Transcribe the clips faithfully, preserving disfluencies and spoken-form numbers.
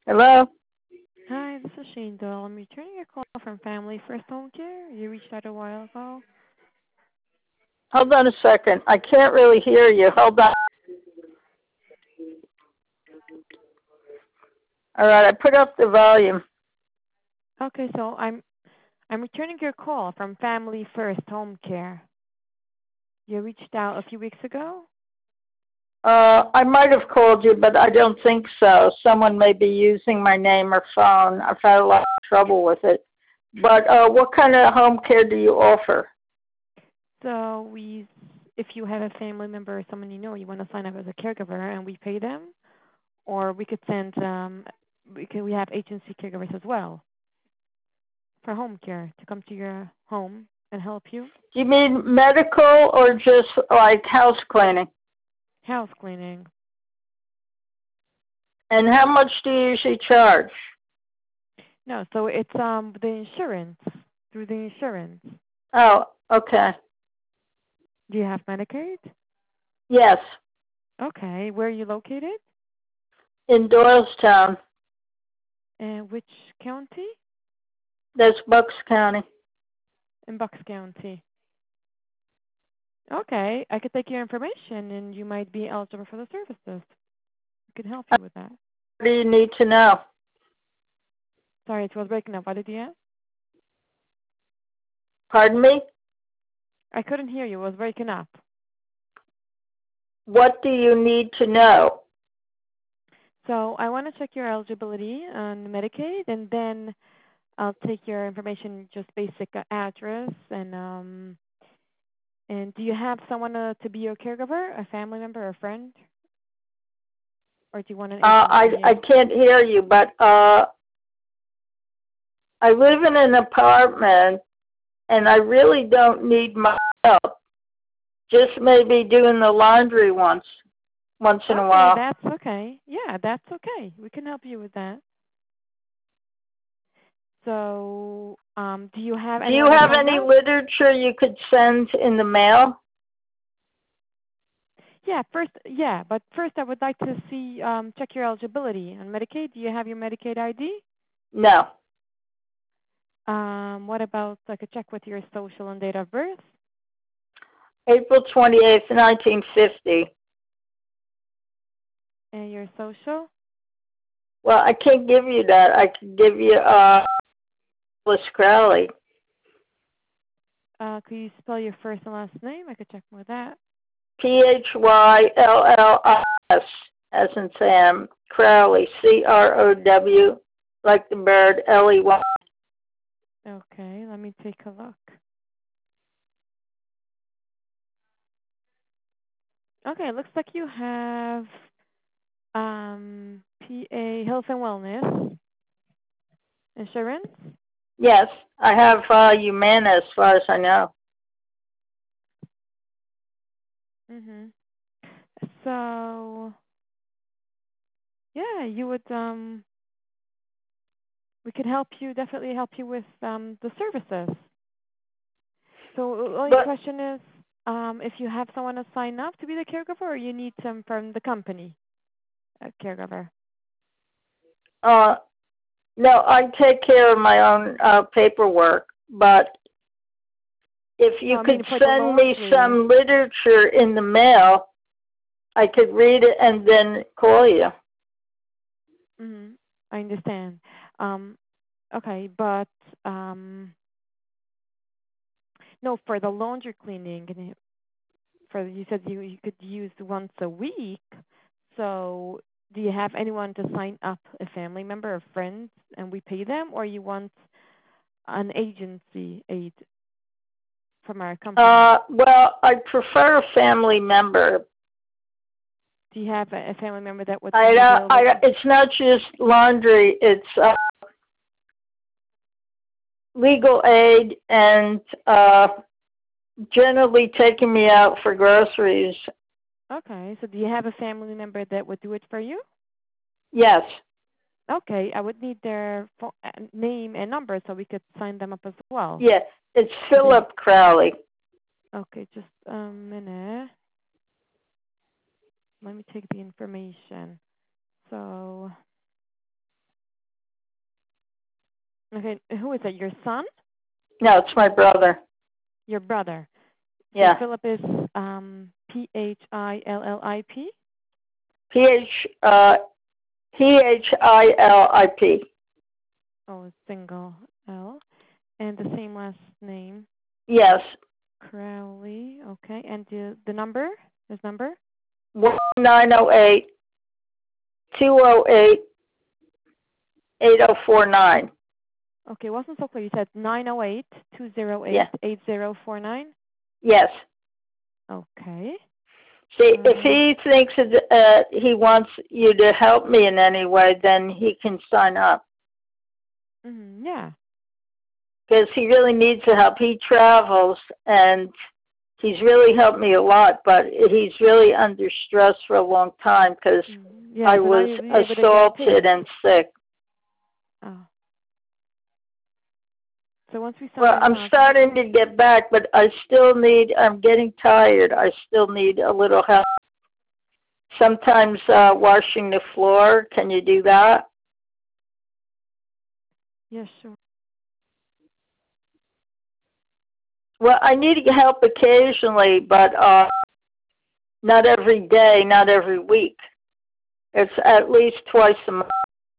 Hello? Hi, this is Shane Doyle. I'm returning your call from Family First Home Care. You reached out a while ago. Hold on a second. I can't really hear you. Hold on. All right, I put up the volume. Okay, so I'm I'm returning your call from Family First Home Care. You reached out a few weeks ago. Uh, I might have called you, but I don't think so. Someone may be using my name or phone. I've had a lot of trouble with it. But uh, what kind of home care do you offer? So we, if you have a family member or someone you know, you want to sign up as a caregiver, and we pay them, or we could send um we can we have agency caregivers as well for home care to come to your home and help you. Do you mean medical or just like house cleaning? House cleaning. And how much do you usually charge? No, so it's um the insurance through the insurance. Oh, okay. Do you have Medicaid? Yes, Okay. Where are you located? in Doylestown. And which county? That's Bucks County. In Bucks County. Okay. I could take your information and you might be eligible for the services. We could help you with that. What do you need to know? Sorry, it was breaking up. What did you ask? Pardon me? I couldn't hear you. It was breaking up. What do you need to know? So I want to check your eligibility on Medicaid, and then I'll take your information, just basic uh, address, and um, and do you have someone uh, to be your caregiver, a family member, or a friend, or do you want an Uh, I agency? I Uh, can't hear you, but uh, I live in an apartment, and I really don't need my help. Just maybe doing the laundry once once in a Okay, while. that's okay. Yeah, that's okay. We can help you with that. So, um, do you have Do you anyone to have sign any up? literature you could send in the mail? Yeah, first, yeah, but first I would like to see, um, check your eligibility on Medicaid. Do you have your Medicaid I D? No. Um, what about I could check with your social and date of birth April twenty-eighth, nineteen fifty. and your social? Well, I can't give you that. I can give you uh, Alice Crowley. Uh, could you spell your first and last name? I could check with that. P H Y L L I S, as in Sam, Crowley, C R O W, like the bird, L E Y. Okay, let me take a look. Okay, it looks like you have um, P A Health and Wellness Insurance. Yes, I have uh, Humana as far as I know. Mhm. So yeah, you would um we could help you definitely help you with um the services. So the only But, question is um if you have someone to sign up to be the caregiver or you need some from the company, a caregiver. uh, no, I take care of my own uh, paperwork, but if No, you I could mean for the send me laundry. some literature in the mail, I could read it and then call you. Mhm. I understand. Um okay, but um no, for the laundry cleaning and it- for you said you you could use once a week. So do you have anyone to sign up, a family member or friends, and we pay them, or you want an agency aid from our company? Uh, well, I prefer a family member. Do you have a, a family member that would I, be uh, available I, to? it's not just laundry, it's uh, legal aid and uh, generally taking me out for groceries. Okay, so do you have a family member that would do it for you? Yes, Okay, I would need their phone, name and number so we could sign them up as well. yes, it's So they, Philip Crowley. okay, just a minute. Let me take the information. So Okay, who is it? Your son? No, it's my brother. Your brother? So Yeah. Philip is um, P H I L L I P? P H uh P H I L I P. Oh, single L. And the same last name. Yes. Crowley. Okay. And the the number? His number? One nine zero eight two zero eight eight zero four nine. Okay, wasn't so clear. You said nine zero eight two zero eight Yeah. eight zero four nine? Yes. Okay. See, if Um, he thinks that, uh, he wants you to help me in any way, then he can sign up. mm, yeah. Because he really needs the help. He travels, and he's really helped me a lot, but he's really under stress for a long time because Mm, yeah, I so now was you'll be able to get assaulted paid. and sick. Oh. So once we sign Well, your I'm contract. starting to get back, but I still need, I'm getting tired. I still need a little help. Sometimes uh, washing the floor. Can you do that? Yeah, sure. Well, I need help occasionally, but uh, not every day, not every week. It's at least twice a month.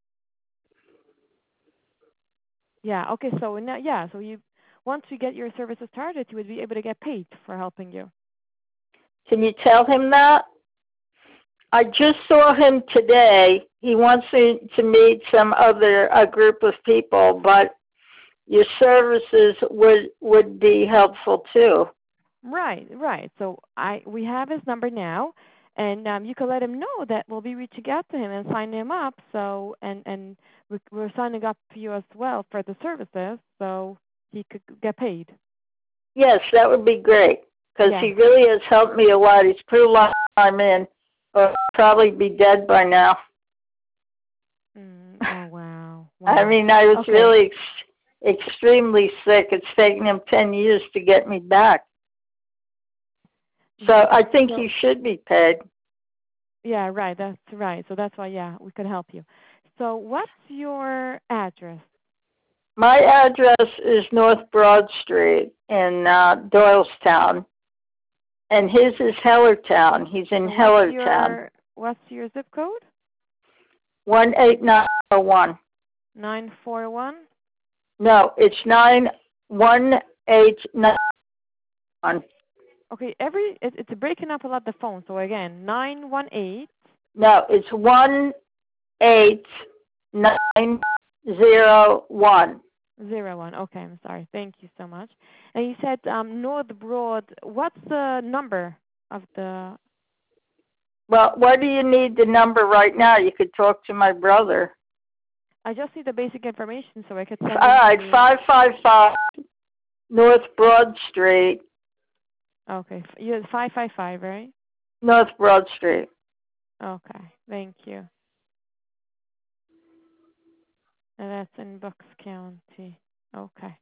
Yeah, okay, so now, yeah, so you, once we get your services started, you would be able to get paid for helping you. Can you tell him that? I just saw him today. He wants me to meet some other a group of people, but your services would would be helpful too. Right, right. So I we have his number now, and um, you can let him know that we'll be reaching out to him and sign him up. So and and we, we're signing up for you as well for the services, so he could get paid. Yes, that would be great because Yeah. he really has helped me a lot. He's put a lot of time in, or I'd probably be dead by now. Mm, oh wow, I wow. mean, I was Okay. really ex- extremely sick. It's taken him ten years to get me back. So Mm, I think so he should be paid. yeah, right. That's right. So that's why yeah we could help you. So what's your address? My address is North Broad Street in uh, Doylestown, and his is Hellertown. He's in And what's Hellertown. your what's your zip code? one eight nine oh one. Nine four one. No, it's nine one eight nine one. Okay, every it, it's breaking up a lot the phone. So again, nine one eight No, it's one eight nine zero one. zero one. Okay, I'm sorry. Thank you so much. And you said um North Broad. What's the number of the? Well, what do you need the number right now? You could talk to my brother. I just need the basic information so I could send All him right, to. five five five North Broad Street. Okay, you five five five, right? North Broad Street. Okay, thank you. And that's in Bucks County. Okay.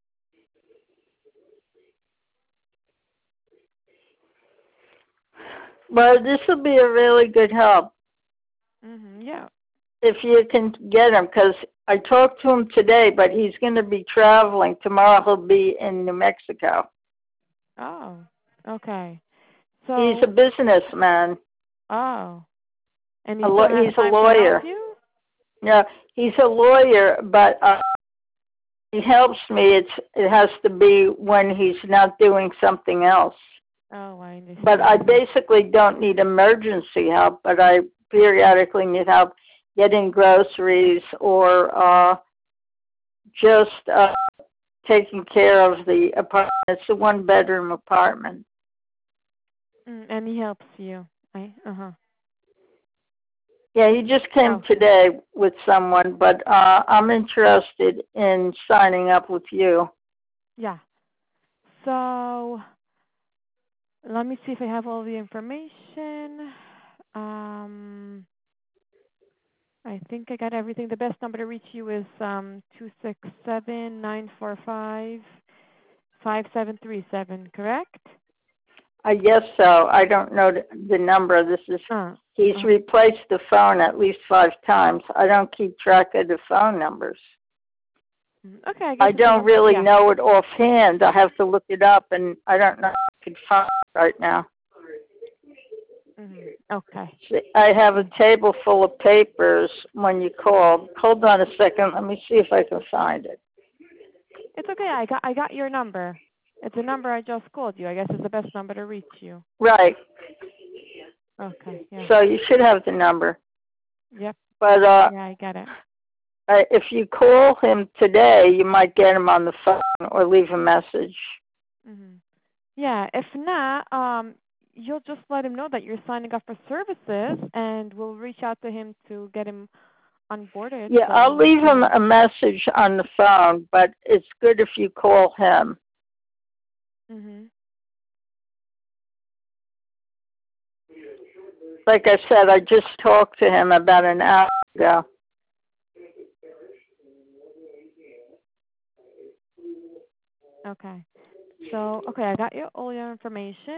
Well, this will be a really good help Mhm. Yeah. if you can get him, because I talked to him today, but he's going to be traveling. Tomorrow he'll be in New Mexico. Oh. Okay. He's a So. businessman. Oh. And he A still lo- has he's a time to help lawyer. you? Yeah, he's a lawyer, but uh, he helps me. It's it has to be when he's not doing something else. Oh, I But I understand. basically don't need emergency help, but I periodically need help getting groceries or uh, just uh, taking care of the apartment. It's a one-bedroom apartment. Mm, and he helps you. I uh huh. Yeah, he just came Okay. today with someone, but uh, I'm interested in signing up with you. Yeah. So let me see if I have all the information. Um, I think I got everything. The best number to reach you is um two six seven nine four five five seven three seven. Correct? I guess so. I don't know the, the number. This is Uh. he's uh replaced the phone at least five times. I don't keep track of the phone numbers. Mm, okay, I guess I it's a don't number. really Yeah. know it offhand. I have to look it up, and I don't know if I can find it right now. Mm-hmm. Okay. See, I have a Okay. table full of papers when you called. Hold on a second. Let me see if I can find it. It's okay. I got I got your number. It's a number I just called you. I guess it's the best number to reach you. Right. Okay. Yeah. So you should have the number. Yep. But uh, Yeah, I get it. uh, if you call him today, you might get him on the phone or leave a message. Mm-hmm. Yeah. If not, um, you'll just let him know that you're signing up for services, and we'll reach out to him to get him onboarded Yeah, so I'll we leave him can. a message on the phone, but it's good if you call him. Mm-hmm. Like I said, I just talked to him about an hour ago. Okay. So, okay, I got your all your information.